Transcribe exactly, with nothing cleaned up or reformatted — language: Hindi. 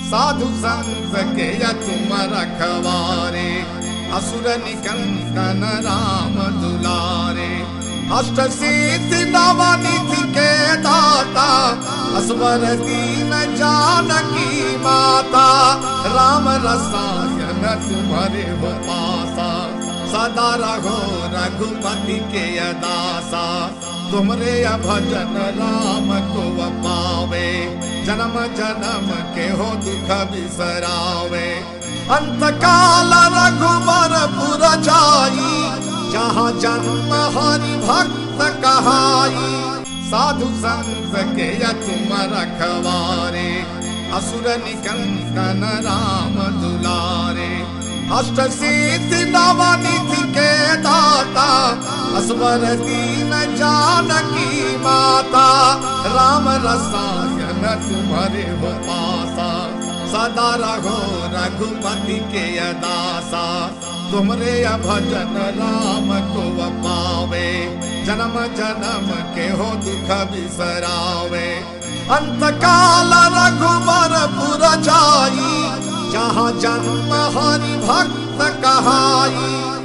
साधु संत के तुम रखवारे, असुर निकंदन राम दुलारे। अष्ट सिद्धि नवनिधि के दाता, असवर दीन जानकी माता। राम रसायन तुम्हारे हो पासा, सदा रहो रघुपति के दासा। तुमरे भजन राम को पावे, जन्म जन्म के हो दुख बिसरावे। अंत काल रघुबर पुर जाई, जहाँ जन्म हरि भक्त कहाई। साधु संत के तुम रखवारे, असुर निकंदन राम दुलारे। अष्ट सिद्धि नवनिधि के दाता, असवर दीन जानकी माता। राम रसायन तुम्हारे हो पासा, सदा रहो रघुपति के दासा। तुमरे भजन राम को पावे, जन्म जन्म के हो दुख बिसरावे। अंत काल रघुबर पुर जाई, जहाँ जन्म हरि भक्त कहाई।